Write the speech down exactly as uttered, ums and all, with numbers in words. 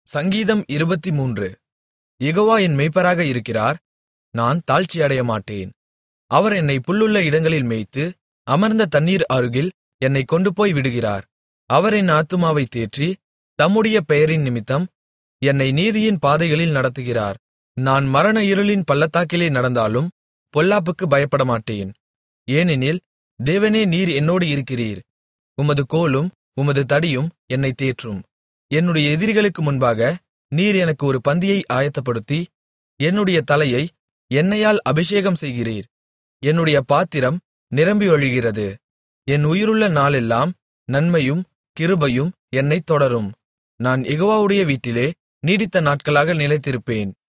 சங்கீதம் இருபத்துமூன்று. யெகோவா என் மேய்ப்பராக இருக்கிறார், நான் தாழ்ச்சியடையமாட்டேன். அவர் என்னைப் புல்லுள்ள இடங்களில் மேய்த்து, அமர்ந்த தண்ணீர் அருகில் என்னைக் கொண்டுபோய் விடுகிறார். அவர் என் ஆத்துமாவைத் தேற்றி, தம்முடைய பெயரின் நிமித்தம் என்னை நீதியின் பாதைகளில் நடத்துகிறார். நான் மரண இருளின் பள்ளத்தாக்கிலே நடந்தாலும் பொல்லாப்புக்குப் பயப்படமாட்டேன். ஏனெனில் தேவனே, நீர் என்னோடு இருக்கிறீர். உமது கோலும் உமது தடியும் என்னைத் தேற்றும். என்னுடைய எதிரிகளுக்கு முன்பாக நீர் எனக்கு ஒரு பந்தியை ஆயத்தப்படுத்தி, என்னுடைய தலையை எண்ணெயால் அபிஷேகம் செய்கிறீர். என்னுடைய பாத்திரம் நிரம்பி வழிகிறது. என் உயிருள்ள நாளெல்லாம் நன்மையும் கிருபையும் என்னைத் தொடரும். நான் யெகோவாவுடைய வீட்டிலே நீடித்த நாட்களாக நிலைத்திருப்பேன்.